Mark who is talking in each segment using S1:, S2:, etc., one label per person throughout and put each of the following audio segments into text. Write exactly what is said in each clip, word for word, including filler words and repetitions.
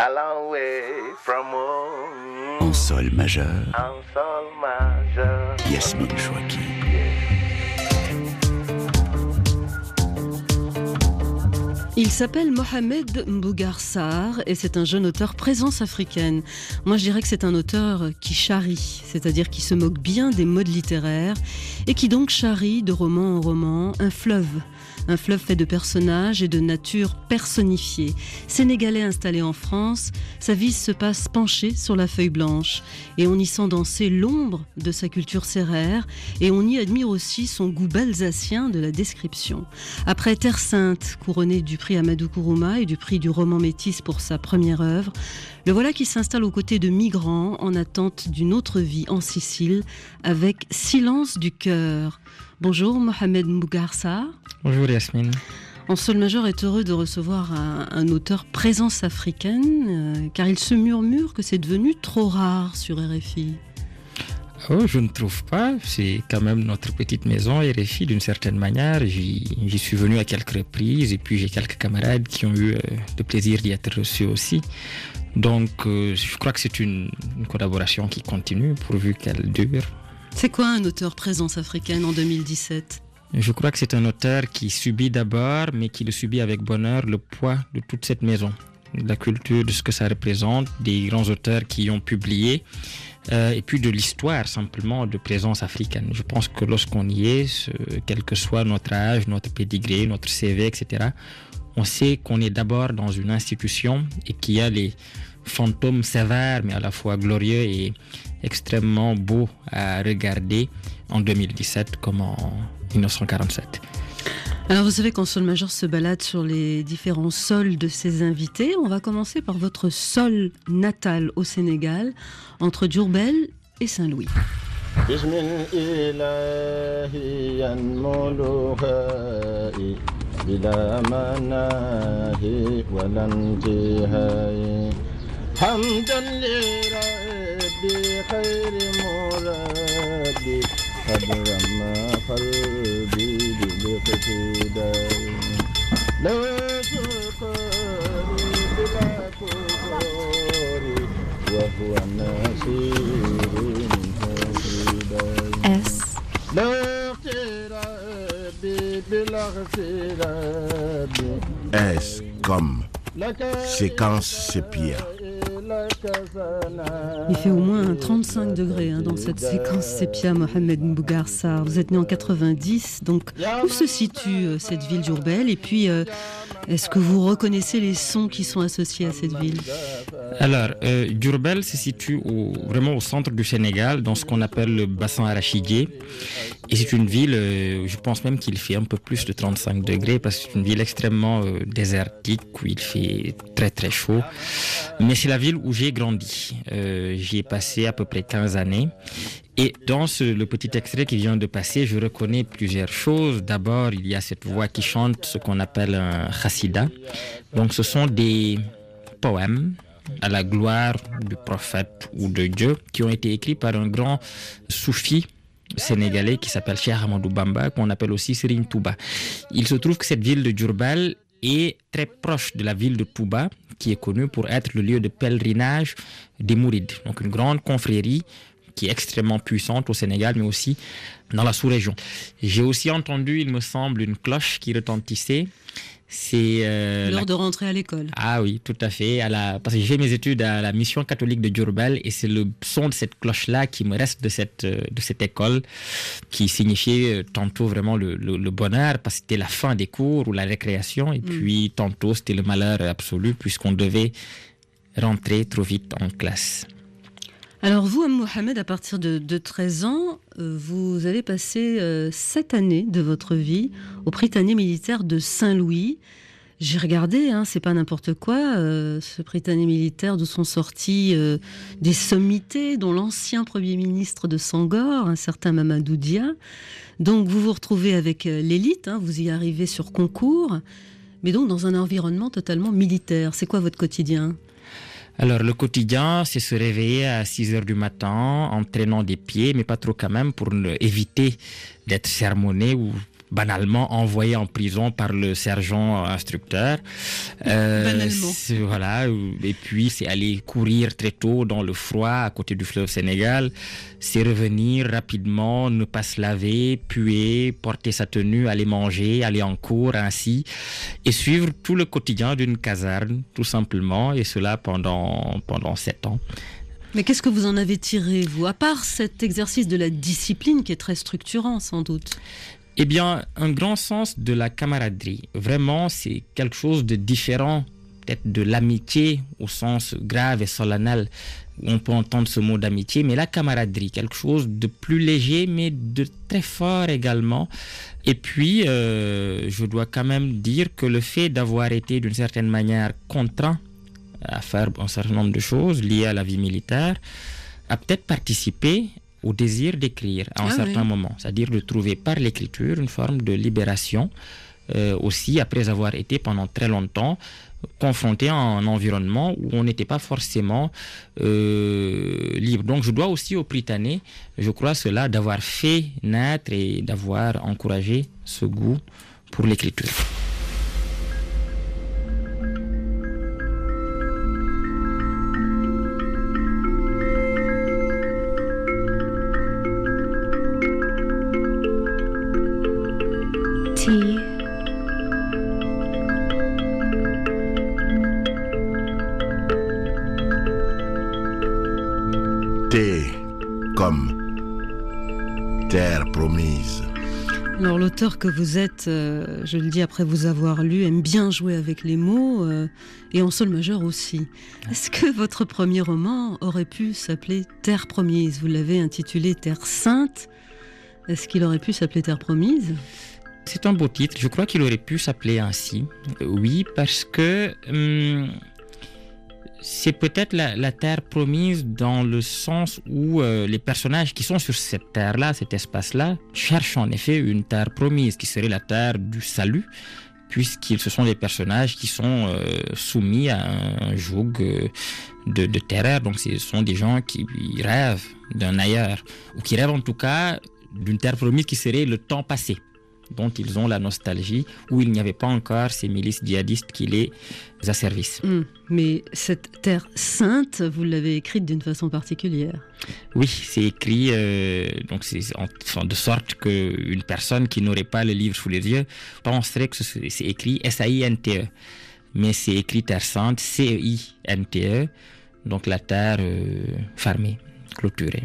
S1: En sol majeur,
S2: En sol majeur.
S1: Yasmine Chouaki.
S3: Il s'appelle Mohamed Mbougar Sarr et c'est un jeune auteur présence africaine. Moi je dirais que c'est un auteur qui charrie, c'est-à-dire qui se moque bien des modes littéraires et qui donc charrie de roman en roman un fleuve. Un fleuve fait de personnages et de nature personnifiée. Sénégalais installé en France, sa vie se passe penchée sur la feuille blanche. Et on y sent danser l'ombre de sa culture sérère et on y admire aussi son goût balsacien de la description. Après Terre Sainte, couronné du prix Amadou Kourouma et du prix du roman métis pour sa première œuvre, le voilà qui s'installe aux côtés de migrants en attente d'une autre vie en Sicile avec Silence du cœur. Bonjour Mohamed Mbougar Sarr.
S4: Bonjour Yasmine.
S3: En sol majeur est heureux de recevoir un, un auteur présence africaine, euh, car il se murmure que c'est devenu trop rare sur R F I.
S4: Oh, je ne trouve pas. C'est quand même notre petite maison, R F I, d'une certaine manière. J'y, j'y suis venu à quelques reprises et puis j'ai quelques camarades qui ont eu euh, le plaisir d'y être reçus aussi. Donc, euh, je crois que c'est une, une collaboration qui continue pourvu qu'elle dure.
S3: C'est quoi un auteur présence africaine en deux mille dix-sept ?
S4: Je crois que c'est un auteur qui subit d'abord, mais qui le subit avec bonheur, le poids de toute cette maison, de la culture, de ce que ça représente, des grands auteurs qui ont publié, euh, et puis de l'histoire simplement de présence africaine. Je pense que lorsqu'on y est, ce, quel que soit notre âge, notre pédigré, notre C V, et cetera, on sait qu'on est d'abord dans une institution et qu'il y a les fantômes sévères, mais à la fois glorieux et extrêmement beaux à regarder en deux mille dix-sept comme en dix-neuf cent quarante-sept.
S3: Alors vous savez qu'en sol majeur se balade sur les différents sols de ses invités. On va commencer par votre sol natal au Sénégal, entre Diourbel et Saint-Louis.
S5: S.
S1: S comme séquence sépia.
S3: Il fait au moins trente-cinq degrés hein, dans cette séquence sépia, Mohamed Mbougar Sarr. Vous êtes né en quatre-vingt-dix, donc où se situe euh, cette ville Diourbel ? Et puis, euh, est-ce que vous reconnaissez les sons qui sont associés à cette ville ?
S4: Alors, euh, Diourbel se situe au, vraiment au centre du Sénégal, dans ce qu'on appelle le bassin arachidier. Et c'est une ville, euh, je pense même qu'il fait un peu plus de trente-cinq degrés, parce que c'est une ville extrêmement euh, désertique, où il fait très très chaud. Mais c'est la ville où j'ai grandi. Euh, j'y ai passé à peu près quinze années. Et dans ce, le petit extrait qui vient de passer, je reconnais plusieurs choses. D'abord, il y a cette voix qui chante ce qu'on appelle un chassida. Donc ce sont des poèmes à la gloire du prophète ou de Dieu qui ont été écrits par un grand soufi sénégalais qui s'appelle Cheikh Ahmadou Bamba, qu'on appelle aussi Serigne Touba. Il se trouve que cette ville de Diourbel est très proche de la ville de Touba, qui est connue pour être le lieu de pèlerinage des Mourides. Donc une grande confrérie qui est extrêmement puissante au Sénégal, mais aussi dans la sous-région. J'ai aussi entendu, il me semble, une cloche qui retentissait. C'est euh,
S3: l'heure
S4: la...
S3: de rentrer à l'école.
S4: Ah oui, tout à fait. À la... Parce que j'ai fait mes études à la mission catholique de Diourbel et c'est le son de cette cloche-là qui me reste de cette, de cette école qui signifiait tantôt vraiment le, le, le bonheur parce que c'était la fin des cours ou la récréation et mm. puis tantôt c'était le malheur absolu puisqu'on devait rentrer trop vite en classe.
S3: Alors vous, Mohamed, à partir de, de treize ans, euh, vous avez passé euh, sept années de votre vie au Prytanée militaire de Saint-Louis. J'ai regardé, hein, c'est pas n'importe quoi, euh, ce Prytanée militaire d'où sont sortis euh, des sommités, dont l'ancien Premier ministre de Sangor, un certain Mamadou Dia. Donc vous vous retrouvez avec euh, l'élite, hein, vous y arrivez sur concours, mais donc dans un environnement totalement militaire. C'est quoi votre quotidien ?
S4: Alors, le quotidien, c'est se réveiller à six heures du matin en traînant des pieds, mais pas trop quand même, pour éviter d'être sermonné ou banalement envoyé en prison par le sergent instructeur.
S3: Euh, banalement.
S4: Voilà. Et puis, c'est aller courir très tôt dans le froid à côté du fleuve Sénégal. C'est revenir rapidement, ne pas se laver, puer, porter sa tenue, aller manger, aller en cours, ainsi. Et suivre tout le quotidien d'une caserne, tout simplement. Et cela pendant, pendant sept ans.
S3: Mais qu'est-ce que vous en avez tiré, vous, à part cet exercice de la discipline qui est très structurant, sans doute?
S4: Eh bien, un grand sens de la camaraderie. Vraiment, c'est quelque chose de différent, peut-être de l'amitié au sens grave et solennel. On peut entendre ce mot d'amitié, mais la camaraderie, quelque chose de plus léger, mais de très fort également. Et puis, euh, je dois quand même dire que le fait d'avoir été d'une certaine manière contraint à faire un certain nombre de choses liées à la vie militaire, a peut-être participé au désir d'écrire à un ah certain oui. moment, c'est-à-dire de trouver par l'écriture une forme de libération, euh, aussi après avoir été pendant très longtemps confronté à un environnement où on n'était pas forcément euh, libre. Donc je dois aussi aux Prytanée, je crois cela, d'avoir fait naître et d'avoir encouragé ce goût pour l'écriture.
S1: Thé comme terre promise.
S3: Alors l'auteur que vous êtes, euh, je le dis après vous avoir lu, aime bien jouer avec les mots euh, et en sol majeur aussi. Est-ce que votre premier roman aurait pu s'appeler Terre promise? Vous l'avez intitulé Terre sainte. Est-ce qu'il aurait pu s'appeler Terre promise?
S4: C'est un beau titre, je crois qu'il aurait pu s'appeler ainsi. Oui, parce que hum, c'est peut-être la, la terre promise dans le sens où euh, les personnages qui sont sur cette terre-là, cet espace-là, cherchent en effet une terre promise qui serait la terre du salut, puisqu'ils ce sont des personnages qui sont euh, soumis à un joug euh, de, de terreur. Donc ce sont des gens qui rêvent d'un ailleurs, ou qui rêvent en tout cas d'une terre promise qui serait le temps passé, dont ils ont la nostalgie, où il n'y avait pas encore ces milices djihadistes qui les asservissent.
S3: Mmh, mais cette terre sainte, vous l'avez écrite d'une façon particulière.
S4: Oui, c'est écrit euh, donc c'est en, de sorte qu'une personne qui n'aurait pas le livre sous les yeux penserait que c'est écrit S A I N T E. Mais c'est écrit terre sainte, C E I N T E, donc la terre euh, fermée, clôturée.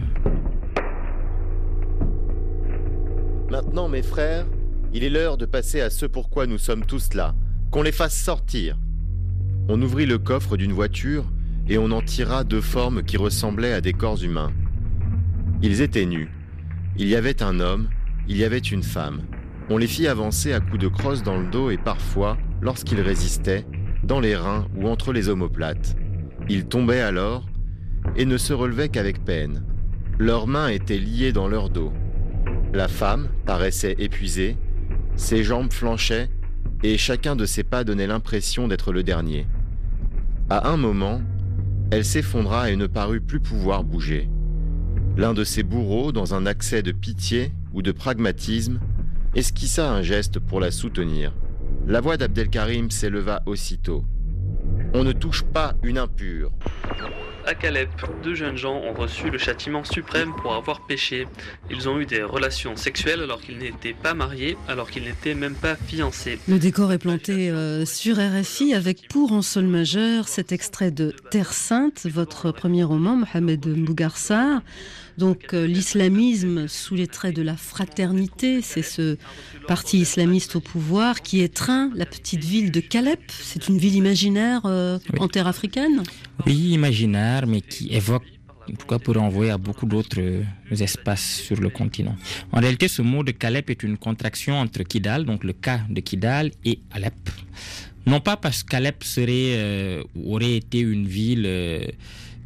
S6: Maintenant, mes frères, il est l'heure de passer à ce pourquoi nous sommes tous là, qu'on les fasse sortir. On ouvrit le coffre d'une voiture et on en tira deux formes qui ressemblaient à des corps humains. Ils étaient nus. Il y avait un homme, il y avait une femme. On les fit avancer à coups de crosse dans le dos et parfois, lorsqu'ils résistaient, dans les reins ou entre les omoplates. Ils tombaient alors et ne se relevaient qu'avec peine. Leurs mains étaient liées dans leur dos. La femme paraissait épuisée, ses jambes flanchaient et chacun de ses pas donnait l'impression d'être le dernier. À un moment, elle s'effondra et ne parut plus pouvoir bouger. L'un de ses bourreaux, dans un accès de pitié ou de pragmatisme, esquissa un geste pour la soutenir. La voix d'Abdelkarim s'éleva aussitôt. « On ne touche pas une impure !»
S7: À Calep, deux jeunes gens ont reçu le châtiment suprême pour avoir péché. Ils ont eu des relations sexuelles alors qu'ils n'étaient pas mariés, alors qu'ils n'étaient même pas fiancés.
S3: Le décor est planté euh, sur R F I avec pour en sol majeur cet extrait de Terre sainte, votre premier roman, Mohamed Mbougar Sarr. Donc euh, l'islamisme sous les traits de la fraternité, c'est ce parti islamiste au pouvoir qui étreint la petite ville de Calep. C'est une ville imaginaire euh, oui. en terre africaine ?
S4: Oui, imaginaire, mais qui évoque, en tout cas pour renvoyer à beaucoup d'autres espaces sur le continent. En réalité, ce mot de Calep est une contraction entre Kidal, donc le cas de Kidal, et Alep. Non pas parce qu'Alep serait, euh, aurait été une ville... Euh,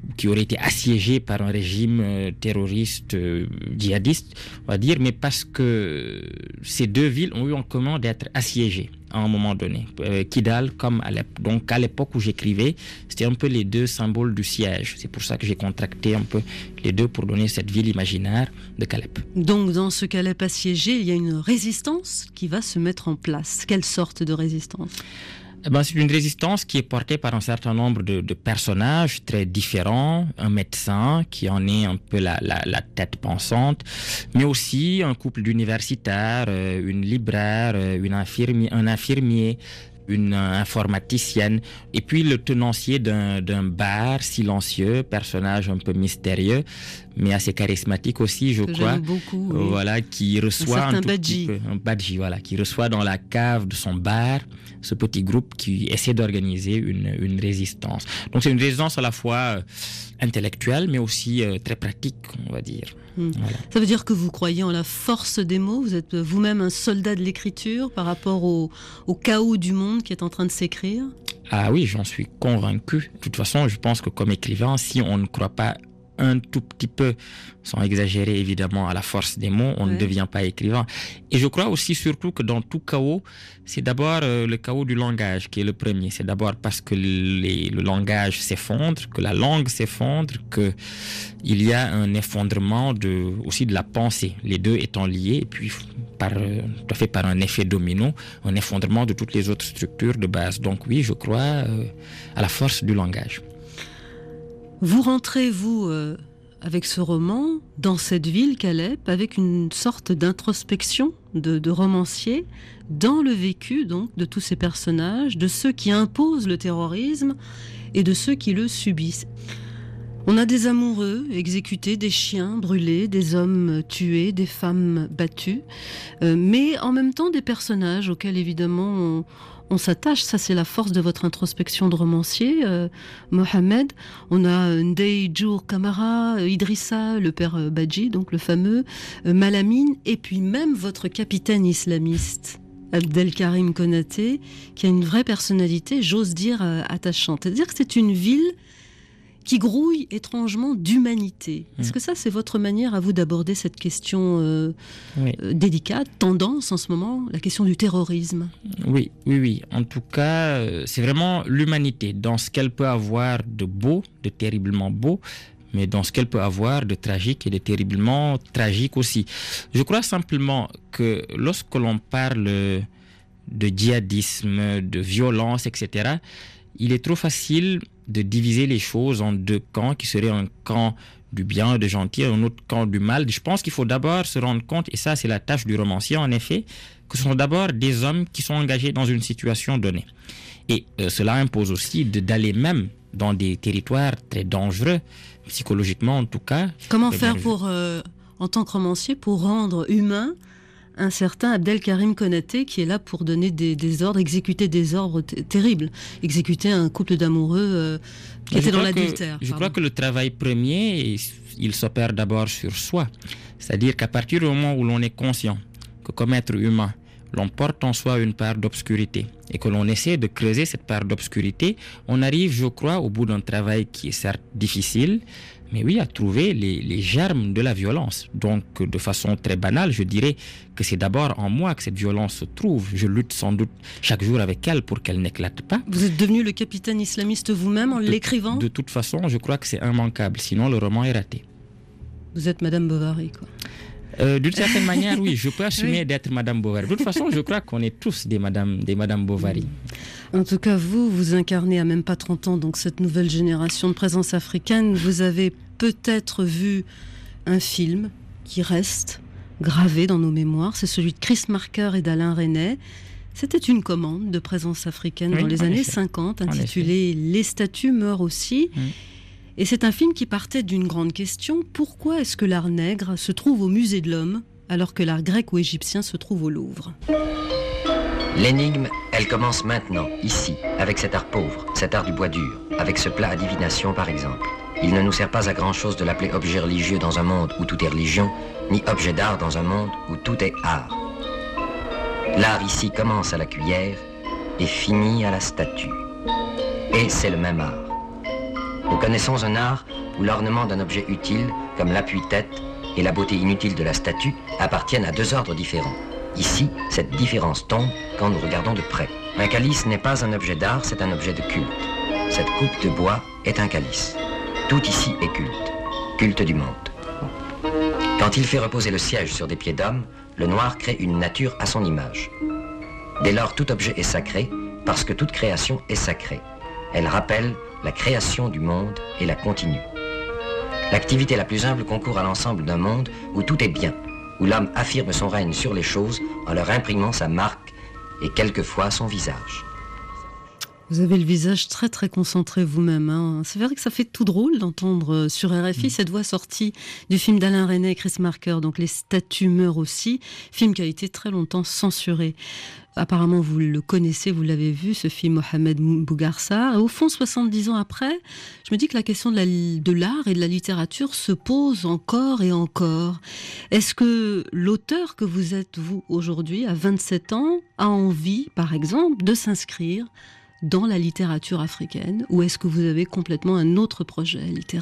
S4: qui auraient été assiégées par un régime euh, terroriste, euh, djihadiste, on va dire, mais parce que ces deux villes ont eu en commun d'être assiégées à un moment donné, euh, Kidal comme Alep. Donc à l'époque où j'écrivais, c'était un peu les deux symboles du siège. C'est pour ça que j'ai contracté un peu les deux pour donner cette ville imaginaire de Calep.
S3: Donc dans ce Calep assiégé, il y a une résistance qui va se mettre en place. Quelle sorte de résistance ?
S4: Eh ben, c'est une résistance qui est portée par un certain nombre de, de personnages très différents. Un médecin qui en est un peu la, la, la tête pensante, mais aussi un couple d'universitaires, euh, une libraire, euh, une infirmier, un infirmier, une euh, informaticienne, et puis le tenancier d'un, d'un bar silencieux, personnage un peu mystérieux, mais assez charismatique aussi, je
S3: que
S4: crois.
S3: J'aime beaucoup. Oui.
S4: Voilà, qui reçoit
S3: un,
S4: un tout
S3: badji.
S4: petit peu, un badji, voilà, qui reçoit dans la cave de son bar ce petit groupe qui essaie d'organiser une, une résistance. Donc c'est une résistance à la fois euh, intellectuelle, mais aussi euh, très pratique, on va dire.
S3: Mmh. Voilà. Ça veut dire que vous croyez en la force des mots ? Vous êtes vous-même un soldat de l'écriture par rapport au, au chaos du monde qui est en train de s'écrire ?
S4: Ah oui, j'en suis convaincu. De toute façon, je pense que comme écrivain, si on ne croit pas un tout petit peu, sans exagérer évidemment, à la force des mots, on ouais. ne devient pas écrivain. Et je crois aussi surtout que dans tout chaos, c'est d'abord euh, le chaos du langage qui est le premier. C'est d'abord parce que les, le langage s'effondre, que la langue s'effondre, qu'il y a un effondrement de, aussi de la pensée, les deux étant liés, et puis par, euh, tout à fait par un effet domino, un effondrement de toutes les autres structures de base. Donc oui, je crois euh, à la force du langage.
S3: Vous rentrez, vous, euh, avec ce roman, dans cette ville, Calep, avec une sorte d'introspection de, de romancier dans le vécu donc, de tous ces personnages, de ceux qui imposent le terrorisme et de ceux qui le subissent. On a des amoureux exécutés, des chiens brûlés, des hommes tués, des femmes battues, euh, mais en même temps des personnages auxquels évidemment on, on s'attache. Ça, c'est la force de votre introspection de romancier, euh, Mohamed. On a Ndeye Djour Camara, Idrissa, le père Badji, donc le fameux, euh, Malamine, et puis même votre capitaine islamiste, Abdelkarim Konaté, qui a une vraie personnalité, j'ose dire, euh, attachante. C'est-à-dire que c'est une ville qui grouille étrangement d'humanité. Est-ce mmh. que ça, c'est votre manière à vous d'aborder cette question euh, oui. euh, délicate, tendance en ce moment, la question du terrorisme ?
S4: Oui, oui, oui. En tout cas, euh, c'est vraiment l'humanité, dans ce qu'elle peut avoir de beau, de terriblement beau, mais dans ce qu'elle peut avoir de tragique et de terriblement tragique aussi. Je crois simplement que lorsque l'on parle de djihadisme, de violence, et cetera, il est trop facile de diviser les choses en deux camps, qui seraient un camp du bien, de gentil, et un autre camp du mal. Je pense qu'il faut d'abord se rendre compte, et ça c'est la tâche du romancier en effet, que ce sont d'abord des hommes qui sont engagés dans une situation donnée. Et euh, cela impose aussi de, d'aller même dans des territoires très dangereux, psychologiquement en tout cas.
S3: Comment faire pour, euh, en tant que romancier, pour rendre humain un certain Abdelkarim Konaté qui est là pour donner des, des ordres, exécuter des ordres t- terribles, exécuter un couple d'amoureux euh, qui était dans l'adultère.
S4: Que, je crois que le travail premier, il s'opère d'abord sur soi. C'est-à-dire qu'à partir du moment où l'on est conscient que comme être humain, l'on porte en soi une part d'obscurité et que l'on essaie de creuser cette part d'obscurité, on arrive, je crois, au bout d'un travail qui est certes difficile, mais oui, à trouver les, les germes de la violence. Donc, de façon très banale, je dirais que c'est d'abord en moi que cette violence se trouve. Je lutte sans doute chaque jour avec elle pour qu'elle n'éclate pas.
S3: Vous êtes devenu le capitaine islamiste vous-même en
S4: de,
S3: l'écrivant ?
S4: De toute façon, je crois que c'est immanquable, sinon le roman est raté.
S3: Vous êtes Madame Bovary, quoi.
S4: Euh, d'une certaine manière, oui, je peux assumer
S3: oui.
S4: d'être Madame Bovary. De toute façon, je crois qu'on est tous des Madame, des Madame Bovary.
S3: En tout cas, vous, vous incarnez à même pas trente ans donc cette nouvelle génération de présence africaine. Vous avez peut-être vu un film qui reste gravé dans nos mémoires. C'est celui de Chris Marker et d'Alain Resnais. C'était une commande de présence africaine oui, dans les années effet. cinquante, intitulée « Les statues meurent aussi mmh. ». Et c'est un film qui partait d'une grande question. Pourquoi est-ce que l'art nègre se trouve au musée de l'homme alors que l'art grec ou égyptien se trouve au Louvre ?
S8: L'énigme, elle commence maintenant, ici, avec cet art pauvre, cet art du bois dur, avec ce plat à divination par exemple. Il ne nous sert pas à grand-chose de l'appeler objet religieux dans un monde où tout est religion, ni objet d'art dans un monde où tout est art. L'art ici commence à la cuillère et finit à la statue. Et c'est le même art. Nous connaissons un art où l'ornement d'un objet utile, comme l'appui-tête, et la beauté inutile de la statue appartiennent à deux ordres différents. Ici, cette différence tombe quand nous regardons de près. Un calice n'est pas un objet d'art, c'est un objet de culte. Cette coupe de bois est un calice. Tout ici est culte, culte du monde. Quand il fait reposer le siège sur des pieds d'homme, le noir crée une nature à son image. Dès lors, tout objet est sacré, parce que toute création est sacrée. Elle rappelle la création du monde et la continue. L'activité la plus humble concourt à l'ensemble d'un monde où tout est bien, où l'homme affirme son règne sur les choses en leur imprimant sa marque et quelquefois son visage.
S3: Vous avez le visage très très concentré vous-même. Hein. C'est vrai que ça fait tout drôle d'entendre sur R F I mmh. cette voix sortie du film d'Alain Resnais et Chris Marker, donc Les statues meurent aussi, film qui a été très longtemps censuré. Apparemment, vous le connaissez, vous l'avez vu, ce film Mohamed Mbougar Sarr. Et au fond, soixante-dix ans après, je me dis que la question de, la, de l'art et de la littérature se pose encore et encore. Est-ce que l'auteur que vous êtes, vous, aujourd'hui, à vingt-sept ans, a envie, par exemple, de s'inscrire dans la littérature africaine, ou est-ce que vous avez complètement un autre projet littéraire ?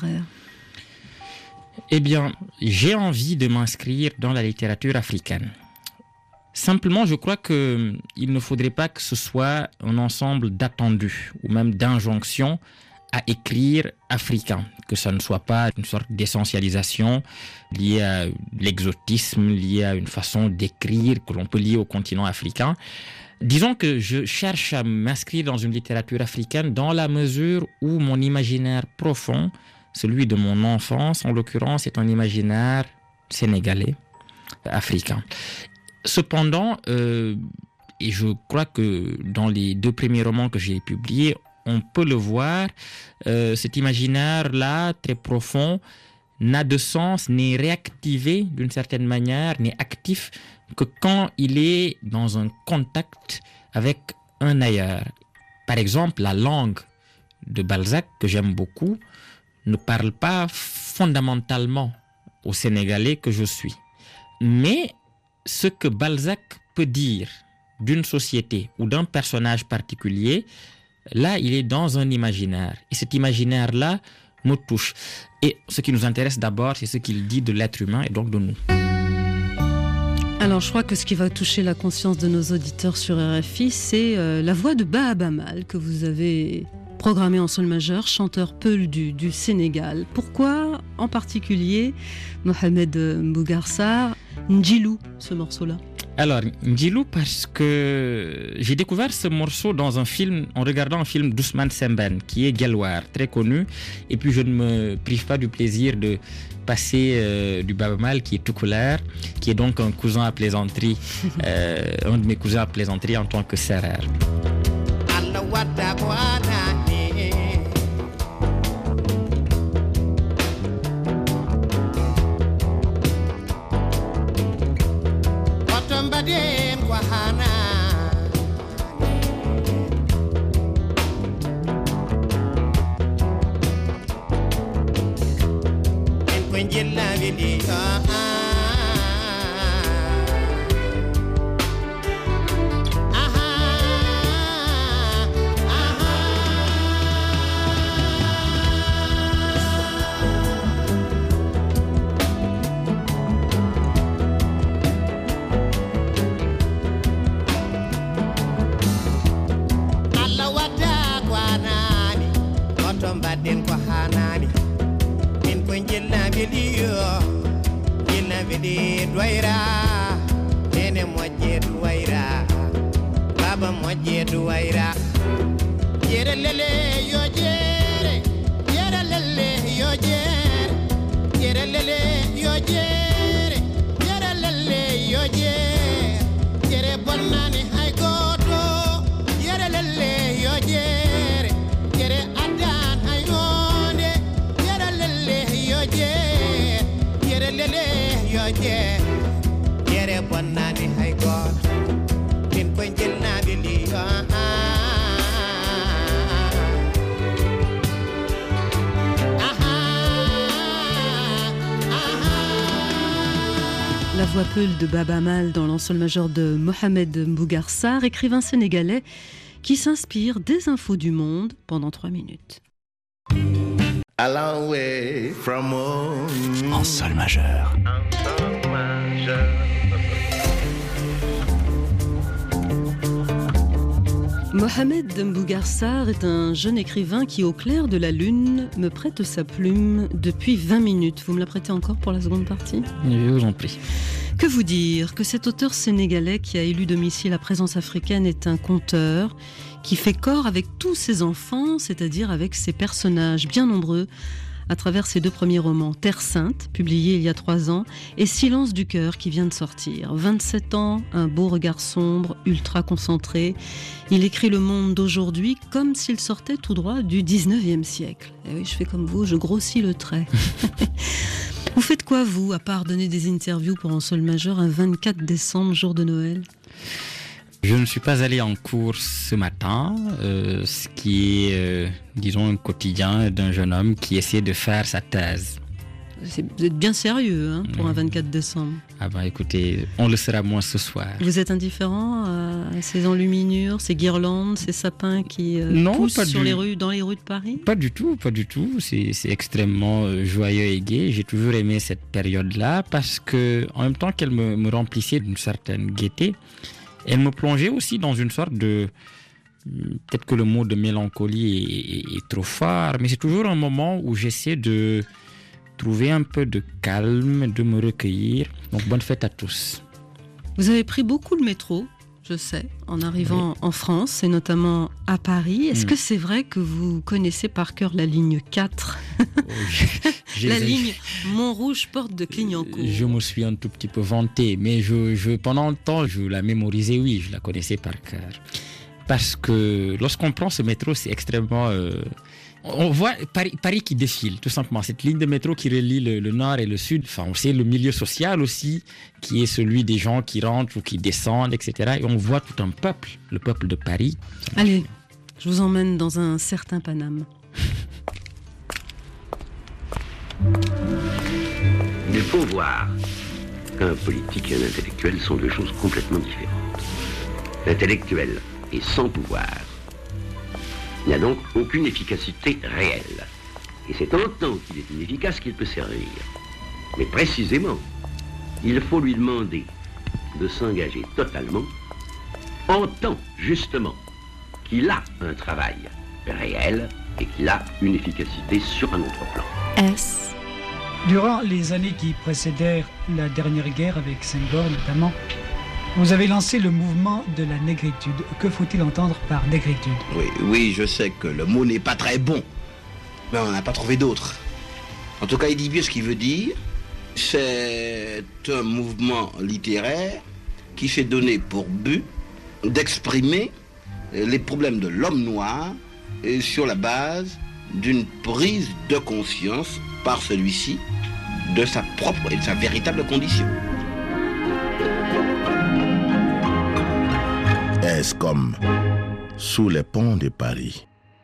S4: Eh bien, j'ai envie de m'inscrire dans la littérature africaine. Simplement, je crois qu'il ne faudrait pas que ce soit un ensemble d'attendus ou même d'injonctions à écrire africain, que ça ne soit pas une sorte d'essentialisation liée à l'exotisme, liée à une façon d'écrire que l'on peut lier au continent africain. Disons que je cherche à m'inscrire dans une littérature africaine dans la mesure où mon imaginaire profond, celui de mon enfance en l'occurrence, est un imaginaire sénégalais, africain. Cependant, euh, et je crois que dans les deux premiers romans que j'ai publiés, on peut le voir, euh, cet imaginaire-là, très profond, n'a de sens, n'est réactivé d'une certaine manière, n'est actif que quand il est dans un contact avec un ailleurs. Par exemple, la langue de Balzac, que j'aime beaucoup, ne parle pas fondamentalement au Sénégalais que je suis. Mais ce que Balzac peut dire d'une société ou d'un personnage particulier, là, il est dans un imaginaire. Et cet imaginaire-là me touche. Et ce qui nous intéresse d'abord, c'est ce qu'il dit de l'être humain et donc de nous.
S3: Alors, je crois que ce qui va toucher la conscience de nos auditeurs sur R F I, c'est euh, la voix de Baaba Maal que vous avez programmée en sol majeur, chanteur peul du, du Sénégal. Pourquoi, en particulier, Mohamed Mbougar Sarr, Ndjilou, ce morceau-là ?
S4: Alors, Ndjilou, parce que j'ai découvert ce morceau dans un film, en regardant un film d'Ousmane Sembène, qui est Gelwaar, très connu. Et puis, je ne me prive pas du plaisir de passer euh, du Baaba Maal, qui est Toucouleur, qui est donc un cousin à plaisanterie, euh, un de mes cousins à plaisanterie en tant que Serer.
S3: La voix peul de Baaba Maal dans l'ensemble majeur de Mohamed Mbougar Sarr, écrivain sénégalais qui s'inspire des infos du monde pendant trois minutes.
S1: A long way from home.
S9: En sol majeur.
S2: En sol majeur.
S3: Mohamed Mbougar-Sarr est un jeune écrivain qui, au clair de la lune, me prête sa plume depuis vingt minutes. Vous me la prêtez encore pour la seconde partie ?
S4: Je vous en prie.
S3: Que vous dire ? Que cet auteur sénégalais qui a élu domicile à Présence africaine est un conteur qui fait corps avec tous ses enfants, c'est-à-dire avec ses personnages bien nombreux, à travers ses deux premiers romans, Terre Sainte, publié il y a trois ans, et Silence du cœur, qui vient de sortir. vingt-sept ans, un beau regard sombre, ultra concentré. Il écrit le monde d'aujourd'hui comme s'il sortait tout droit du dix-neuvième siècle. Et oui, je fais comme vous, je grossis le trait. Vous faites quoi, vous, à part donner des interviews pour En sol majeur un vingt-quatre décembre, jour de Noël ?
S4: Je ne suis pas allé en cours ce matin, euh, ce qui est, euh, disons, un quotidien d'un jeune homme qui essaie de faire sa thèse.
S3: C'est, vous êtes bien sérieux hein, pour
S4: mmh.
S3: un vingt-quatre décembre.
S4: Ah ben écoutez, on le sera moins ce soir.
S3: Vous êtes indifférent à ces enluminures, ces guirlandes, ces sapins qui euh,
S4: non,
S3: poussent
S4: pas
S3: sur
S4: du...
S3: les rues, dans les rues de Paris ?
S4: Pas du tout, pas du tout. C'est, c'est extrêmement euh, joyeux et gai. J'ai toujours aimé cette période-là parce que, en même temps qu'elle me, me remplissait d'une certaine gaieté, elle me plongeait aussi dans une sorte de... Peut-être que le mot de mélancolie est, est, est trop fort, mais c'est toujours un moment où j'essaie de trouver un peu de calme, de me recueillir. Donc bonne fête à tous.
S3: Vous avez pris beaucoup le métro, je sais, en arrivant oui. en France et notamment à Paris. Est-ce mmh. que c'est vrai que vous connaissez par cœur la ligne quatre ?
S4: oh, j'ai,
S3: La
S4: j'ai...
S3: ligne Montrouge-Porte de Clignancourt.
S4: Je me suis un tout petit peu vanté, mais je, je, pendant le temps, je la mémorisais, oui, je la connaissais par cœur. Parce que lorsqu'on prend ce métro, c'est extrêmement... Euh, on voit Paris, Paris qui défile, tout simplement. Cette ligne de métro qui relie le, le nord et le sud. Enfin, on sait le milieu social aussi, qui est celui des gens qui rentrent ou qui descendent, et cetera. Et on voit tout un peuple, le peuple de Paris.
S3: Allez, je vous emmène dans un certain Paname.
S10: Il faut voir qu'un politique et un intellectuel sont deux choses complètement différentes. L'intellectuel est sans pouvoir. Il n'y a donc aucune efficacité réelle. Et c'est en tant qu'il est inefficace qu'il peut servir. Mais précisément, il faut lui demander de s'engager totalement en tant, justement, qu'il a un travail réel et qu'il a une efficacité sur un autre plan.
S11: S. Durant les années qui précédèrent la dernière guerre avec Senghor notamment, vous avez lancé le mouvement de la négritude. Que faut-il entendre par négritude ?
S12: Oui, oui, je sais que le mot n'est pas très bon, mais on n'a pas trouvé d'autre. En tout cas, il dit bien ce qu'il veut dire. C'est un mouvement littéraire qui s'est donné pour but d'exprimer les problèmes de l'homme noir sur la base d'une prise de conscience par celui-ci de sa propre et de sa véritable condition.
S1: Est-ce comme sous les ponts de Paris?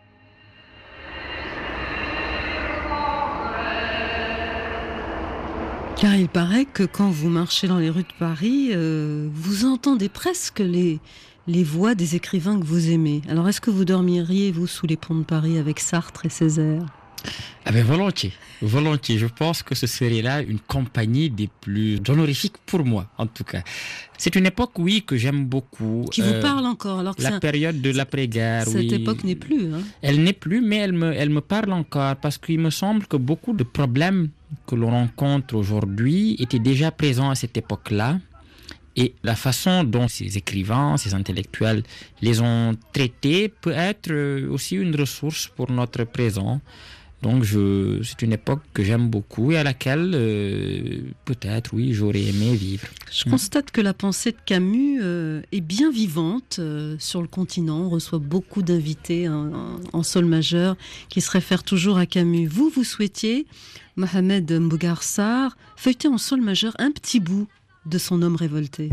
S3: Car il paraît que quand vous marchez dans les rues de Paris, euh, vous entendez presque les, les voix des écrivains que vous aimez. Alors est-ce que vous dormiriez, vous, sous les ponts de Paris avec Sartre et Césaire ?
S4: Ah ben volontiers, volontiers. Je pense que ce serait là une compagnie des plus honorifiques pour moi, en tout cas. C'est une époque, oui, que j'aime beaucoup.
S3: Qui vous euh, parle encore, alors que
S4: la
S3: c'est un...
S4: période de l'après-guerre,
S3: Cette
S4: oui.
S3: époque n'est plus. Hein.
S4: Elle n'est plus, mais elle me, elle me parle encore, parce qu'il me semble que beaucoup de problèmes que l'on rencontre aujourd'hui étaient déjà présents à cette époque-là. Et la façon dont ces écrivains, ces intellectuels les ont traités peut être aussi une ressource pour notre présent. Donc, je, c'est une époque que j'aime beaucoup et à laquelle, euh, peut-être, oui, j'aurais aimé vivre.
S3: Je constate que la pensée de Camus euh, est bien vivante euh, sur le continent. On reçoit beaucoup d'invités en, en sol majeur qui se réfèrent toujours à Camus. Vous, vous souhaitiez, Mohamed Mbougar-Sarr, feuilleter en sol majeur un petit bout de son homme révolté.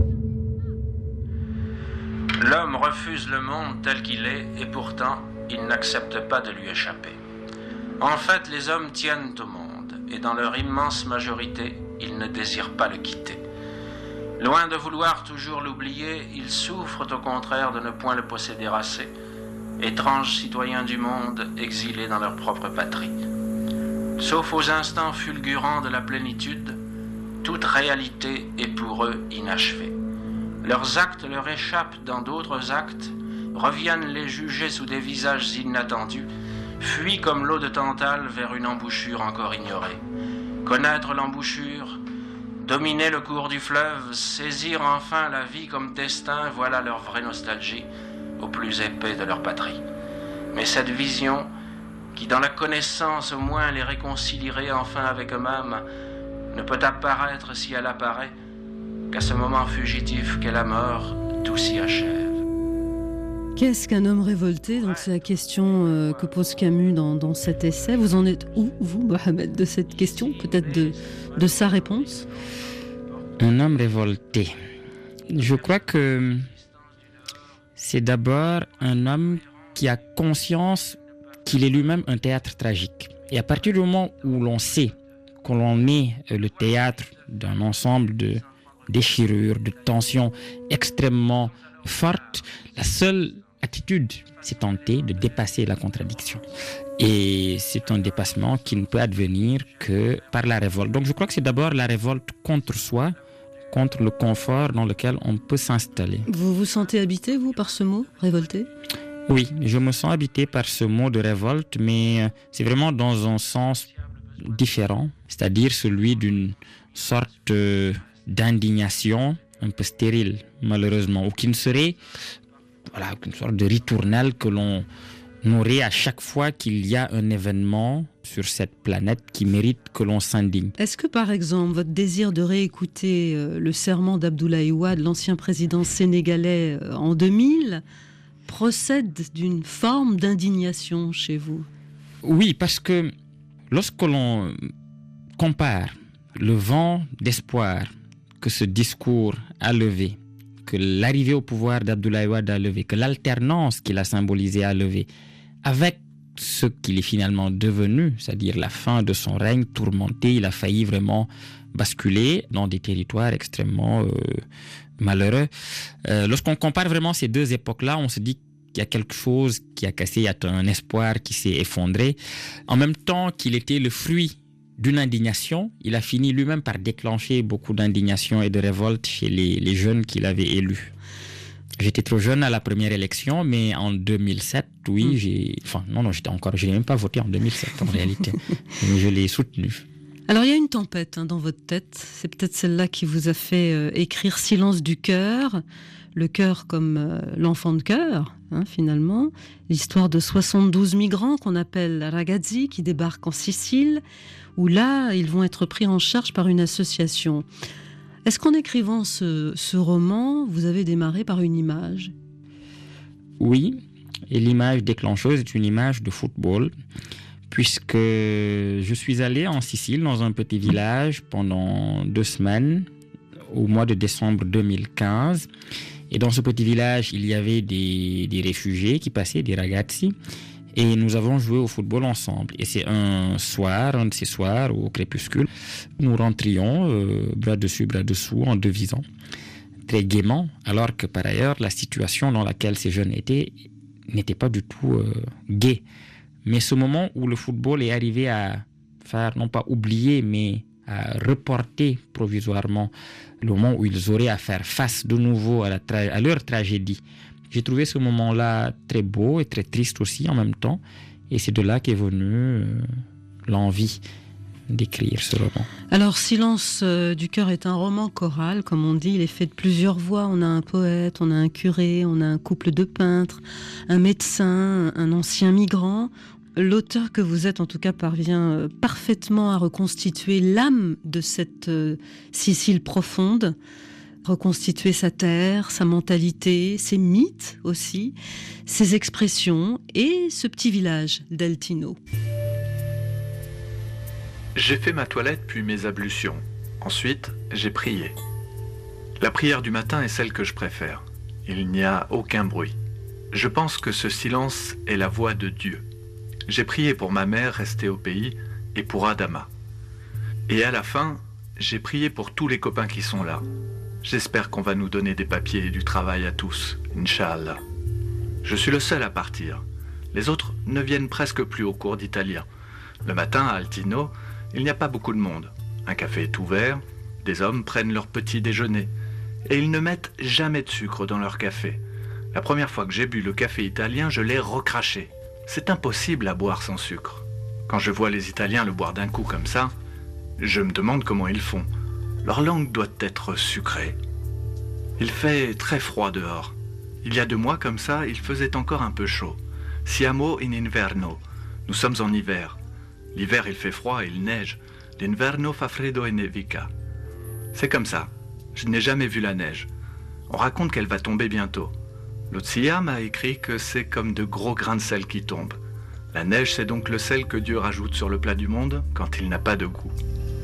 S13: L'homme refuse le monde tel qu'il est et pourtant, il n'accepte pas de lui échapper. En fait, les hommes tiennent au monde, et dans leur immense majorité, ils ne désirent pas le quitter. Loin de vouloir toujours l'oublier, ils souffrent au contraire de ne point le posséder assez, étranges citoyens du monde, exilés dans leur propre patrie. Sauf aux instants fulgurants de la plénitude, toute réalité est pour eux inachevée. Leurs actes leur échappent dans d'autres actes, reviennent les juger sous des visages inattendus, fuient comme l'eau de Tantale vers une embouchure encore ignorée. Connaître l'embouchure, dominer le cours du fleuve, saisir enfin la vie comme destin, voilà leur vraie nostalgie, au plus épais de leur patrie. Mais cette vision, qui dans la connaissance au moins les réconcilierait enfin avec eux-mêmes, ne peut apparaître si elle apparaît qu'à ce moment fugitif qu'est la mort, tout s'y achève.
S3: Qu'est-ce qu'un homme révolté? Donc c'est la question euh, que pose Camus dans, dans cet essai. Vous en êtes où, vous, Mohamed, de cette question, peut-être de, de sa réponse?
S4: Un homme révolté. Je crois que c'est d'abord un homme qui a conscience qu'il est lui-même un théâtre tragique. Et à partir du moment où l'on sait que l'on est le théâtre d'un ensemble de déchirures, de tensions extrêmement fortes, la seule attitude, c'est tenter de dépasser la contradiction. Et c'est un dépassement qui ne peut advenir que par la révolte. Donc je crois que c'est d'abord la révolte contre soi, contre le confort dans lequel on peut s'installer.
S3: Vous vous sentez habité, vous, par ce mot, révolté?
S4: Oui, je me sens habité par ce mot de révolte, mais c'est vraiment dans un sens différent, c'est-à-dire celui d'une sorte d'indignation un peu stérile, malheureusement, ou qui ne serait, voilà, une sorte de ritournelle que l'on aurait à chaque fois qu'il y a un événement sur cette planète qui mérite que l'on s'indigne.
S3: Est-ce que, par exemple, votre désir de réécouter euh, le serment d'Abdoulaye Wade, l'ancien président sénégalais, euh, en deux mille, procède d'une forme d'indignation chez vous?
S4: Oui, parce que lorsque l'on compare le vent d'espoir que ce discours a levé, que l'arrivée au pouvoir d'Abdoulaye Wade a levé, que l'alternance qu'il a symbolisée a levé, avec ce qu'il est finalement devenu, c'est-à-dire la fin de son règne tourmenté, il a failli vraiment basculer dans des territoires extrêmement euh, malheureux. Euh, lorsqu'on compare vraiment ces deux époques-là, on se dit qu'il y a quelque chose qui a cassé, il y a un espoir qui s'est effondré. En même temps qu'il était le fruit d'une indignation, il a fini lui-même par déclencher beaucoup d'indignation et de révolte chez les, les jeunes qu'il avait élus. J'étais trop jeune à la première élection, mais en deux mille sept, oui, mmh. j'ai... Enfin, non, non, j'étais encore... Je n'ai même pas voté en deux mille sept, en réalité. Mais je l'ai soutenu.
S3: Alors, il y a une tempête hein, dans votre tête. C'est peut-être celle-là qui vous a fait euh, écrire Silence du cœur. Le cœur comme euh, l'enfant de cœur, hein, finalement. L'histoire de soixante-douze migrants qu'on appelle ragazzi, qui débarquent en Sicile, où là, ils vont être pris en charge par une association. Est-ce qu'en écrivant ce, ce roman, vous avez démarré par une image?
S4: Oui, et l'image déclencheuse est une image de football, puisque je suis allé en Sicile, dans un petit village, pendant deux semaines, au mois de décembre deux mille quinze. Et dans ce petit village, il y avait des, des réfugiés qui passaient, des ragazzi, et nous avons joué au football ensemble. Et c'est un soir, un de ces soirs, au crépuscule, nous rentrions euh, bras dessus, bras dessous, en devisant, très gaiement, alors que par ailleurs, la situation dans laquelle ces jeunes étaient n'était pas du tout euh, gaie. Mais ce moment où le football est arrivé à faire, non pas oublier, mais à reporter provisoirement le moment où ils auraient à faire face de nouveau à, la tra- à leur tragédie. J'ai trouvé ce moment-là très beau et très triste aussi en même temps. Et c'est de là qu'est venue euh, l'envie d'écrire ce roman.
S3: Alors, Silence euh, du cœur est un roman choral, comme on dit. Il est fait de plusieurs voix. On a un poète, on a un curé, on a un couple de peintres, un médecin, un ancien migrant. L'auteur que vous êtes, en tout cas, parvient euh, parfaitement à reconstituer l'âme de cette euh, Sicile profonde, reconstituer sa terre, sa mentalité, ses mythes aussi, ses expressions et ce petit village d'Altino.
S9: J'ai fait ma toilette puis mes ablutions. Ensuite, j'ai prié. La prière du matin est celle que je préfère. Il n'y a aucun bruit. Je pense que ce silence est la voix de Dieu. J'ai prié pour ma mère restée au pays et pour Adama. Et à la fin, j'ai prié pour tous les copains qui sont là. J'espère qu'on va nous donner des papiers et du travail à tous, Inch'Allah. Je suis le seul à partir. Les autres ne viennent presque plus au cours d'italien. Le matin, à Altino, il n'y a pas beaucoup de monde. Un café est ouvert, des hommes prennent leur petit déjeuner. Et ils ne mettent jamais de sucre dans leur café. La première fois que j'ai bu le café italien, je l'ai recraché. C'est impossible à boire sans sucre. Quand je vois les Italiens le boire d'un coup comme ça, je me demande comment ils font. Leur langue doit être sucrée. Il fait très froid dehors. Il y a deux mois comme ça, il faisait encore un peu chaud. Siamo in inverno. Nous sommes en hiver. L'hiver, il fait froid et il neige. L'inverno fa freddo e nevica. C'est comme ça. Je n'ai jamais vu la neige. On raconte qu'elle va tomber bientôt. L'Ozia m'a écrit que c'est comme de gros grains de sel qui tombent. La neige, c'est donc le sel que Dieu rajoute sur le plat du monde quand il n'a pas de goût.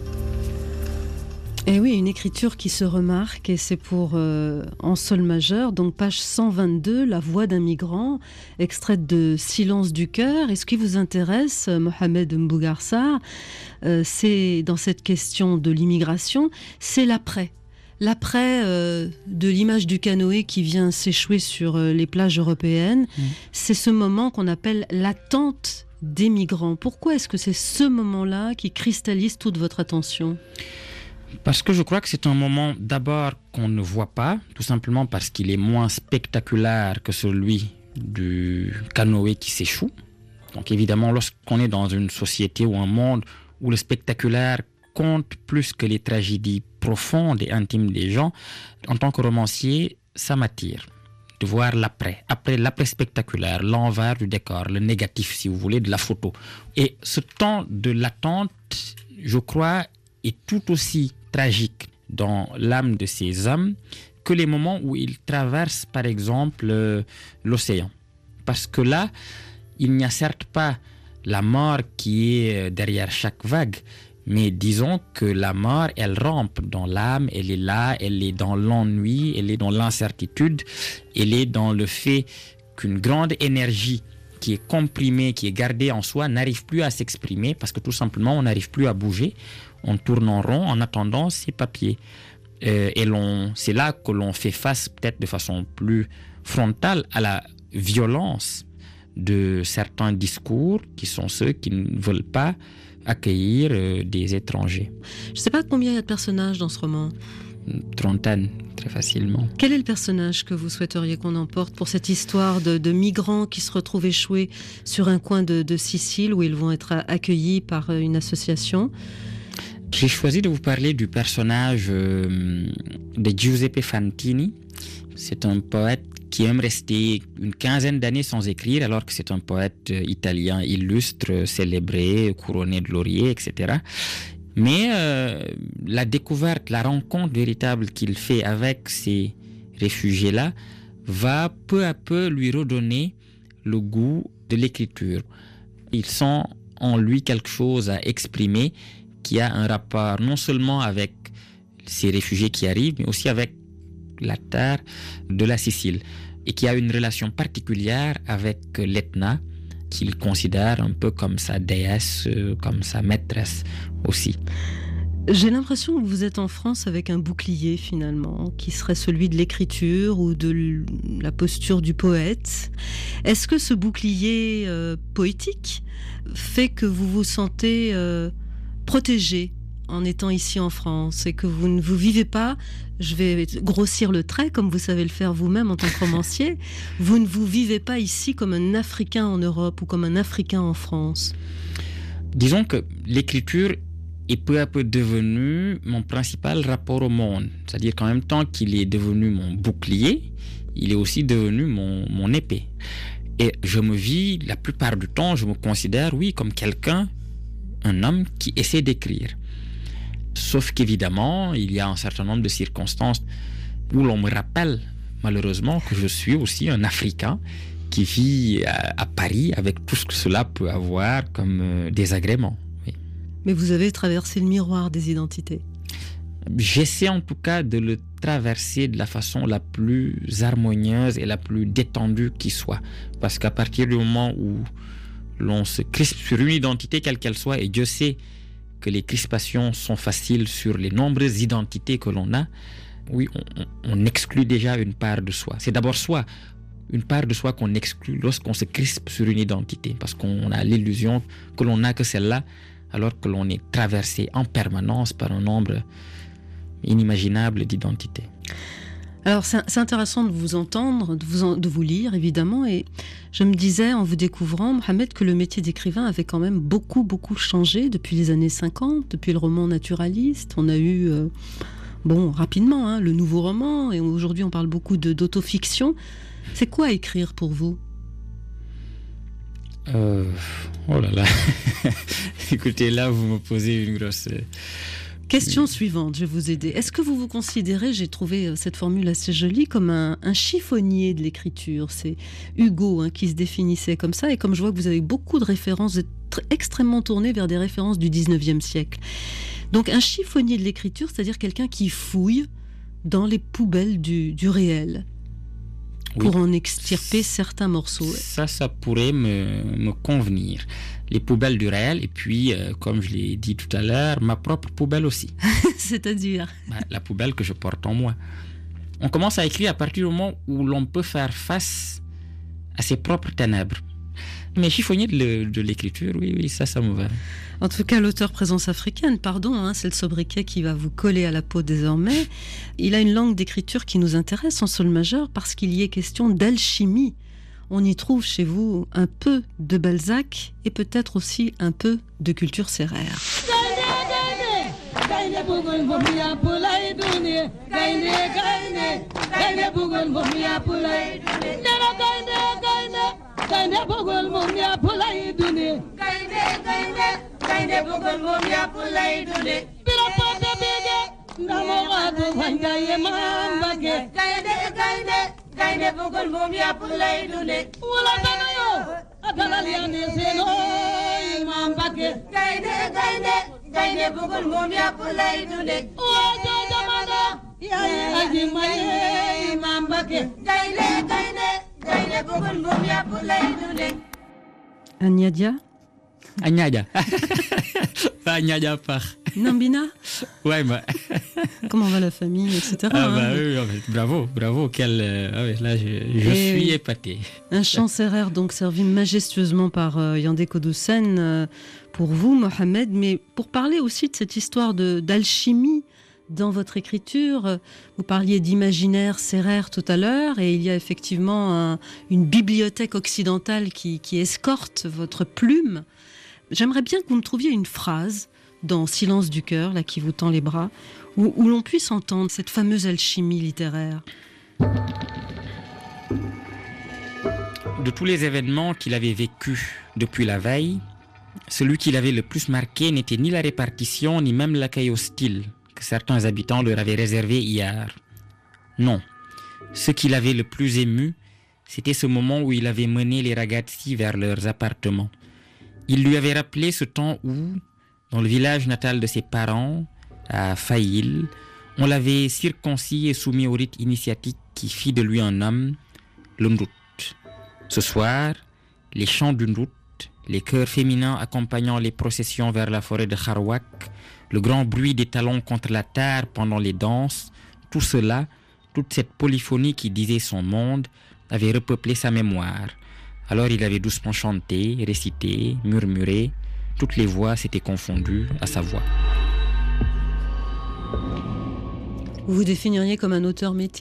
S3: Et oui, une écriture qui se remarque, et c'est pour euh, en sol majeur, donc page cent vingt-deux, La voix d'un migrant, extraite de Silence du cœur. Et ce qui vous intéresse, Mohamed Mbougar Sarr, euh, c'est dans cette question de l'immigration, c'est l'après. L'après euh, de l'image du canoë qui vient s'échouer sur euh, les plages européennes, mmh. c'est ce moment qu'on appelle l'attente des migrants. Pourquoi est-ce que c'est ce moment-là qui cristallise toute votre attention ?
S4: Parce que je crois que c'est un moment d'abord qu'on ne voit pas, tout simplement parce qu'il est moins spectaculaire que celui du canoë qui s'échoue. Donc évidemment, lorsqu'on est dans une société ou un monde où le spectaculaire compte plus que les tragédies profondes et intimes des gens, en tant que romancier, ça m'attire de voir l'après, après l'après spectaculaire, l'envers du décor, le négatif, si vous voulez, de la photo. Et ce temps de l'attente, je crois, est tout aussi tragique dans l'âme de ces hommes que les moments où ils traversent, par exemple, euh, l'océan. Parce que là, il n'y a certes pas la mort qui est derrière chaque vague, mais disons que la mort, elle rampe dans l'âme, elle est là, elle est dans l'ennui, elle est dans l'incertitude, elle est dans le fait qu'une grande énergie qui est comprimée, qui est gardée en soi, n'arrive plus à s'exprimer parce que tout simplement, on n'arrive plus à bouger. On tourne en rond en attendant ces papiers. Euh, et l'on, c'est là que l'on fait face, peut-être de façon plus frontale, à la violence de certains discours qui sont ceux qui ne veulent pas accueillir euh, des étrangers.
S3: Je ne sais pas combien il y a de personnages dans ce roman.
S4: Une trentaine, très facilement.
S3: Quel est le personnage que vous souhaiteriez qu'on emporte pour cette histoire de, de migrants qui se retrouvent échoués sur un coin de, de Sicile où ils vont être accueillis par une association ?
S4: J'ai choisi de vous parler du personnage euh, de Giuseppe Fantini. C'est un poète qui aime rester une quinzaine d'années sans écrire, alors que c'est un poète italien illustre, célébré, couronné de lauriers, et cetera. Mais euh, la découverte, la rencontre véritable qu'il fait avec ces réfugiés-là va peu à peu lui redonner le goût de l'écriture. Il sent en lui quelque chose à exprimer qui a un rapport non seulement avec ces réfugiés qui arrivent, mais aussi avec la terre de la Sicile, et qui a une relation particulière avec l'Etna, qu'il considère un peu comme sa déesse, comme sa maîtresse aussi.
S3: J'ai l'impression que vous êtes en France avec un bouclier finalement, qui serait celui de l'écriture ou de la posture du poète. Est-ce que ce bouclier euh, poétique fait que vous vous sentez euh, protégé en étant ici en France et que vous ne vous vivez pas, je vais grossir le trait comme vous savez le faire vous-même en tant que romancier, vous ne vous vivez pas ici comme un Africain en Europe ou comme un Africain en France?
S4: Disons que l'écriture est peu à peu devenue mon principal rapport au monde. C'est-à-dire qu'en même temps qu'il est devenu mon bouclier, il est aussi devenu mon, mon épée. Et je me vis, la plupart du temps, je me considère, oui, comme quelqu'un, un homme qui essaie d'écrire. Sauf qu'évidemment, il y a un certain nombre de circonstances où l'on me rappelle, malheureusement, que je suis aussi un Africain qui vit à, à Paris avec tout ce que cela peut avoir comme euh, désagrément. Oui.
S3: Mais vous avez traversé le miroir des identités.
S4: J'essaie en tout cas de le traverser de la façon la plus harmonieuse et la plus détendue qui soit. Parce qu'à partir du moment où l'on se crispe sur une identité, quelle qu'elle soit, et Dieu sait que les crispations sont faciles sur les nombreuses identités que l'on a, oui, on, on exclut déjà une part de soi. C'est d'abord soi une part de soi qu'on exclut lorsqu'on se crispe sur une identité, parce qu'on a l'illusion que l'on n'a que celle-là, alors que l'on est traversé en permanence par un nombre inimaginable d'identités.
S3: Alors c'est, c'est intéressant de vous entendre, de vous, en, de vous lire évidemment, et je me disais en vous découvrant, Mohamed, que le métier d'écrivain avait quand même beaucoup beaucoup changé depuis les années cinquante, depuis le roman naturaliste. On a eu, euh, bon rapidement, hein, le nouveau roman, et aujourd'hui on parle beaucoup de, d'autofiction. C'est quoi écrire pour vous ?
S4: euh, Oh là là, écoutez, là vous me posez une grosse...
S3: Question suivante, je vais vous aider. Est-ce que vous vous considérez, j'ai trouvé cette formule assez jolie, comme un, un chiffonnier de l'écriture ? C'est Hugo hein, qui se définissait comme ça, et comme je vois que vous avez beaucoup de références, vous êtes tr- extrêmement tourné vers des références du dix-neuvième siècle. Donc un chiffonnier de l'écriture, c'est-à-dire quelqu'un qui fouille dans les poubelles du, du réel pour oui. en extirper certains morceaux.
S4: Ça, ça pourrait me, me convenir. Les poubelles du réel, et puis, euh, comme je l'ai dit tout à l'heure, ma propre poubelle aussi.
S3: C'est-à-dire
S4: bah, la poubelle que je porte en moi. On commence à écrire à partir du moment où l'on peut faire face à ses propres ténèbres. Mais chiffonnier de, de l'écriture, oui, oui, ça, ça me va.
S3: En tout cas, l'auteur Présence africaine, pardon, hein, c'est le sobriquet qui va vous coller à la peau désormais. Il a une langue d'écriture qui nous intéresse en sol majeur parce qu'il y est question d'alchimie. On y trouve chez vous un peu de Balzac et peut-être aussi un peu de culture sérère.
S14: Gaine bugul mumia pulai dune wala danayo adalali ane seno imam bake gaine gaine gaine bugul mumia pulai dune ojo jamana ya aji mai imam bake gaine gaine gaine bugul mumia pulai dune
S3: Agnadia
S4: Agnadia pas Agnadia par
S3: Nambina
S4: ouais bah
S3: comment va la famille et cetera
S4: ah bah
S3: hein,
S4: oui, oui, bravo bravo quel euh, ah oui, là je, je suis oui. épaté.
S3: Un chant sérère donc servi majestueusement par euh, Yandé Kodossen euh, pour vous Mohamed, mais pour parler aussi de cette histoire de d'alchimie dans votre écriture, vous parliez d'imaginaire sérère tout à l'heure, et il y a effectivement un, une bibliothèque occidentale qui, qui escorte votre plume. J'aimerais bien que vous me trouviez une phrase dans Silence du cœur, là qui vous tend les bras, où, où l'on puisse entendre cette fameuse alchimie littéraire.
S4: De tous les événements qu'il avait vécus depuis la veille, celui qui l'avait le plus marqué n'était ni la répartition, ni même l'accueil hostile que certains habitants leur avaient réservé hier. Non, ce qui l'avait le plus ému, c'était ce moment où il avait mené les ragazzi vers leurs appartements. Il lui avait rappelé ce temps où, dans le village natal de ses parents, à Faïl, on l'avait circoncis et soumis au rite initiatique qui fit de lui un homme, le Ndout. Ce soir, les chants du Ndout, les chœurs féminins accompagnant les processions vers la forêt de Kharouak, le grand bruit des talons contre la terre pendant les danses, tout cela, toute cette polyphonie qui disait son monde, avait repeuplé sa mémoire. Alors il avait doucement chanté, récité, murmuré. Toutes les voix s'étaient confondues à sa voix.
S3: Vous vous définiriez comme un auteur métis ?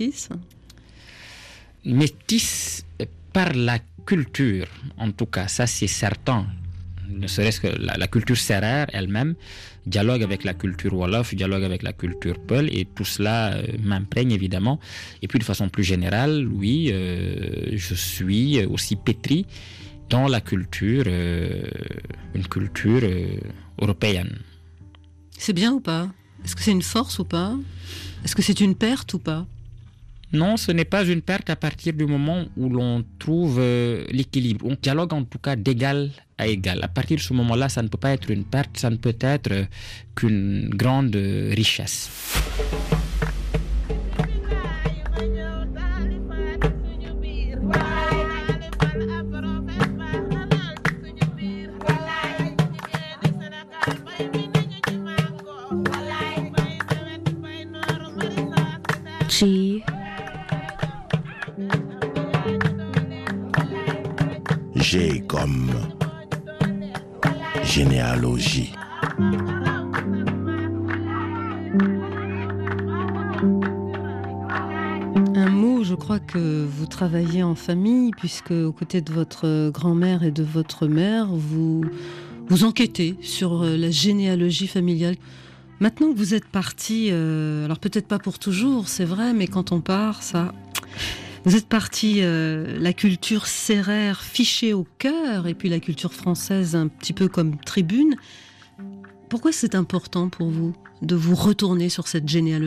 S4: Métis par la culture, en tout cas, ça c'est certain. Ne serait-ce que la, la culture sérère elle-même dialogue avec la culture wolof, dialogue avec la culture peul, et tout cela euh, m'imprègne évidemment. Et puis de façon plus générale, oui, euh, je suis aussi pétri dans la culture, euh, une culture euh, européenne.
S3: C'est bien ou pas ? Est-ce que c'est une force ou pas ? Est-ce que c'est une perte ou pas ?
S4: Non, ce n'est pas une perte à partir du moment où l'on trouve euh, l'équilibre. On dialogue en tout cas d'égal à égal. À partir de ce moment-là, ça ne peut pas être une perte, ça ne peut être euh, qu'une grande euh, richesse.
S15: G
S1: G comme généalogie.
S3: Un mot, je crois que vous travaillez en famille, puisque aux côtés de votre grand-mère et de votre mère, vous, vous enquêtez sur la généalogie familiale. Maintenant que vous êtes parti, euh, alors peut-être pas pour toujours, c'est vrai, mais quand on part, ça... Vous êtes parti, euh, la culture sérère fichée au cœur, et puis la culture française un petit peu comme tribune. Pourquoi c'est important pour vous de vous retourner sur cette généalogie ?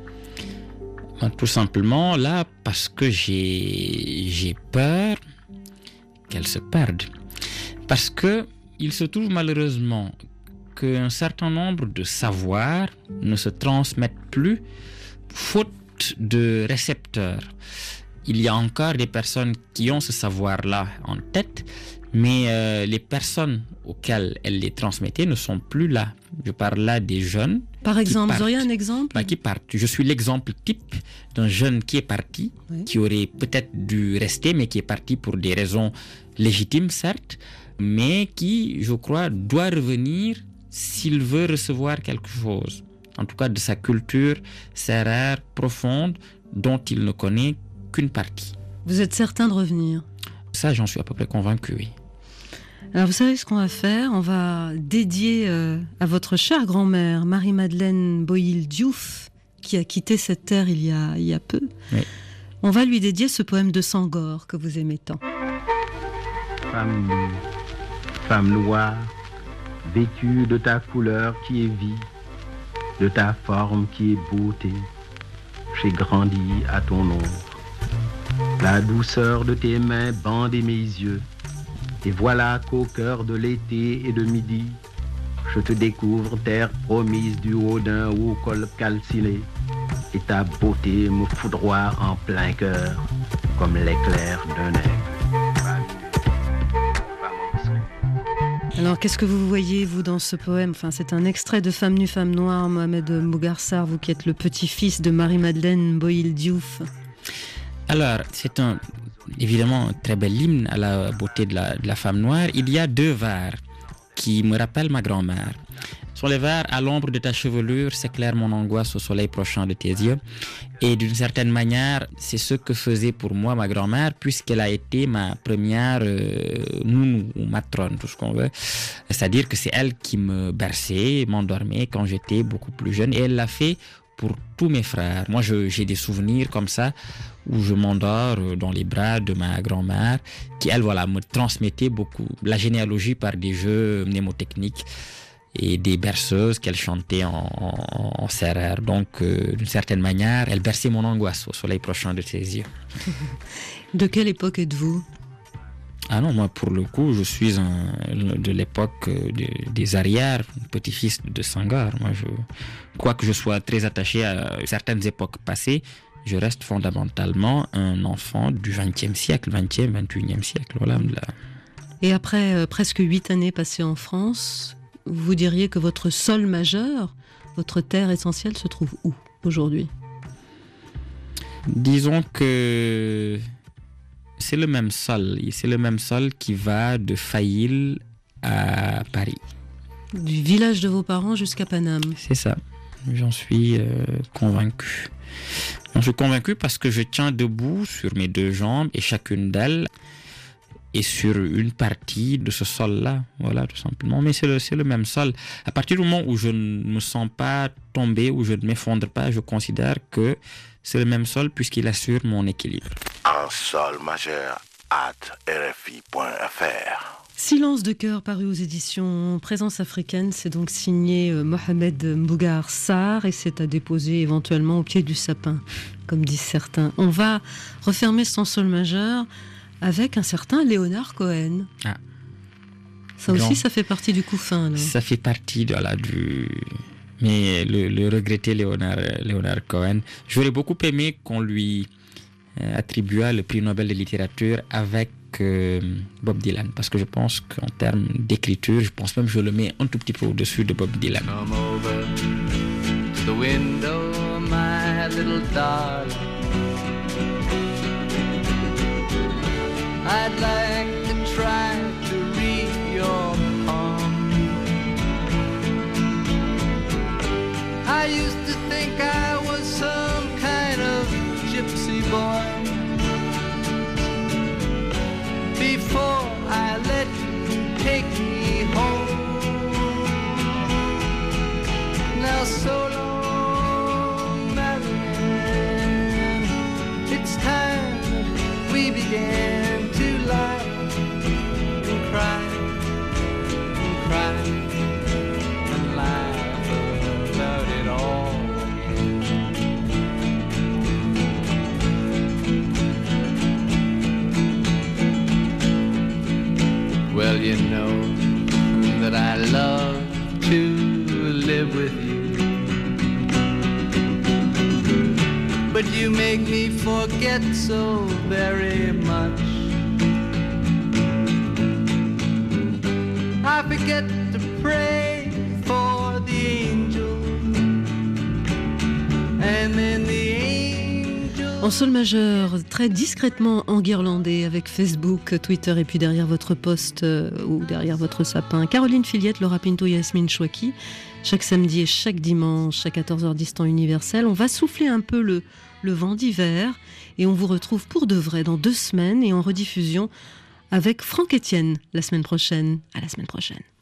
S4: Tout simplement là parce que j'ai, j'ai peur qu'elle se perde. Parce que il se trouve malheureusement qu'un certain nombre de savoirs ne se transmettent plus faute de récepteurs. Il y a encore des personnes qui ont ce savoir-là en tête, mais euh, les personnes auxquelles elles les transmettaient ne sont plus là. Je parle là des jeunes.
S3: Par exemple, vous auriez un exemple ?
S4: Bah, qui partent. Je suis l'exemple type d'un jeune qui est parti, oui. qui aurait peut-être dû rester, mais qui est parti pour des raisons légitimes, certes, mais qui, je crois, doit revenir s'il veut recevoir quelque chose. En tout cas, de sa culture sérère, profonde, dont il ne connaît qu'une partie.
S3: Vous êtes certain de revenir ?
S4: Ça, j'en suis à peu près convaincu, oui.
S3: Alors, vous savez ce qu'on va faire ? On va dédier euh, à votre chère grand-mère, Marie-Madeleine Boïl-Diouf, qui a quitté cette terre il y a, il y a peu.
S4: Oui.
S3: On va lui dédier ce poème de Senghor que vous aimez tant.
S15: Femme nue, femme noire, vêtue de ta couleur qui est vie, de ta forme qui est beauté, j'ai grandi à ton ombre. La douceur de tes mains bandait mes yeux. Et voilà qu'au cœur de l'été et de midi, je te découvre terre promise du haut d'un haut col calciné. Et ta beauté me foudroie en plein cœur, comme l'éclair d'un aigle.
S3: Alors, qu'est-ce que vous voyez, vous, dans ce poème ? Enfin, c'est un extrait de Femme nue, femme noire, Mohamed Mbougar Sarr, vous qui êtes le petit-fils de Marie-Madeleine Boïl-Diouf.
S4: Alors, c'est un, évidemment un très bel hymne à la beauté de la, de la femme noire. Il y a deux vers qui me rappellent ma grand-mère. Ce sont les vers « À l'ombre de ta chevelure, s'éclaire mon angoisse au soleil prochain de tes yeux ». Et d'une certaine manière, c'est ce que faisait pour moi ma grand-mère, puisqu'elle a été ma première euh, nounou ou matrone, tout ce qu'on veut. C'est-à-dire que c'est elle qui me berçait, m'endormait quand j'étais beaucoup plus jeune. Et elle l'a fait pour tous mes frères. Moi, je, j'ai des souvenirs comme ça où je m'endors dans les bras de ma grand-mère qui, elle, voilà, me transmettait beaucoup la généalogie par des jeux mnémotechniques et des berceuses qu'elle chantait en, en, en sérère. Donc, euh, d'une certaine manière, elle berçait mon angoisse au soleil prochain de ses yeux.
S3: De quelle époque êtes-vous ?
S4: Ah non, moi, pour le coup, je suis un, de l'époque de, des arrières, petit-fils de Senghor. Moi, je, quoi que je sois très attaché à certaines époques passées, je reste fondamentalement un enfant du vingtième siècle, vingtième, vingt-et-unième siècle. Voilà.
S3: Et après euh, presque huit années passées en France, vous diriez que votre sol majeur, votre terre essentielle, se trouve où aujourd'hui ?
S4: Disons que c'est le même sol. C'est le même sol qui va de Faïl à Paris.
S3: Du village de vos parents jusqu'à Paname.
S4: C'est ça. J'en suis euh, convaincu. J'en suis convaincu parce que je tiens debout sur mes deux jambes et chacune d'elles est sur une partie de ce sol-là. Voilà, tout simplement. Mais c'est le, c'est le même sol. À partir du moment où je ne me sens pas tomber, où je ne m'effondre pas, je considère que c'est le même sol puisqu'il assure mon équilibre.
S1: En sol majeur, at r f i point f r.
S3: Silence de cœur, paru aux éditions Présence africaine, c'est donc signé euh, Mohamed Mbougar Sarr et c'est à déposer éventuellement au pied du sapin, comme disent certains. On va refermer ce sol majeur avec un certain Léonard Cohen.
S4: Ah.
S3: Ça aussi, donc, ça fait partie du coup fin. Là.
S4: Ça fait partie de, voilà, du... Mais le, le regretté Léonard, Léonard Cohen, j'aurais beaucoup aimé qu'on lui euh, attribuât le prix Nobel de littérature avec euh, Bob Dylan, parce que je pense qu'en termes d'écriture, je pense même que je le mets un tout petit peu au-dessus de Bob Dylan.
S16: Come over to the window, my little darling. I'd like to with you. But you make me forget so very much. I forget to pray for the angels, and then the angels.
S3: En sol majeur, très discrètement enguirlandé avec Facebook, Twitter et puis derrière votre poste euh, ou derrière votre sapin, Caroline Filiette, Laura Pinto, Yasmine Chouaki. Chaque samedi et chaque dimanche à quatorze heures dix temps universel, on va souffler un peu le, le vent d'hiver et on vous retrouve pour de vrai dans deux semaines et en rediffusion avec Franck Etienne la semaine prochaine. À la semaine prochaine.